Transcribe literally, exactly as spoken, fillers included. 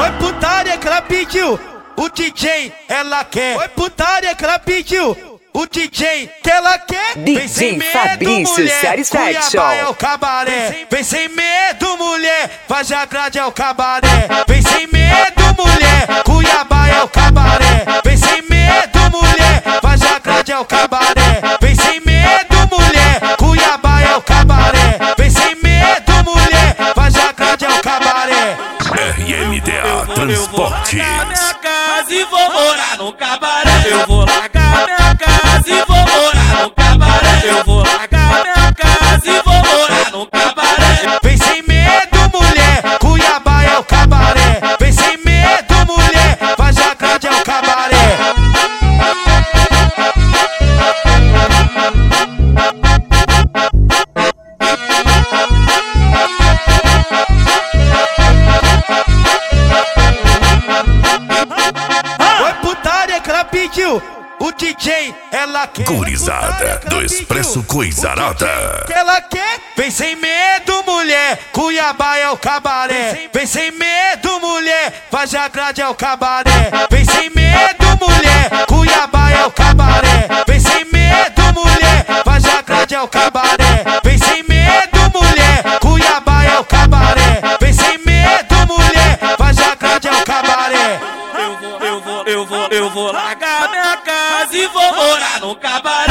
Foi putaria que ela pediu, o D J ela quer. Foi putaria que ela pediu, o D J que ela quer. D J Fabrício Satisfaction. Cuiabá é o cabaré. Vem sem medo, mulher, Vargem Grande é o cabaré. Vem sem medo, mulher, Cuiabá é o cabaré. Vem sem medo, mulher, Vargem Grande é o cabaré. Vem sem medo, mulher, Cuiabá é o cabaré. Vem sem medo, mulher, Vargem Grande é o cabaré. R M D A Transportes. Eu vou largar minha casa e vou morar no cabaré. Eu vou largar minha casa e vou morar no cabaré. Eu vou largar minha casa e vou morar no cabaré. Vem sem medo, mulher, Cuiabá é o cabaré. Vem sem medo, mulher, Vargem Grande é o cabaré. Foi putaria que ela pediu, o D J ela quer. Gurizada do Expresso Coisarada. Que ela quer. Vem sem medo, mulher, Cuiabá é o cabaré. Vem sem medo, mulher, Vargem Grande é o cabaré. Vem sem medo, mulher, Cuiabá é o cabaré. Vem sem medo, mulher, Vargem Grande é o cabaré. Vem sem medo, mulher, Cuiabá é o cabaré. Vem sem medo, mulher, Vargem Grande é o cabaré. Eu vou, eu vou, eu vou, eu vou largar minha casa e vou morar no cabaré.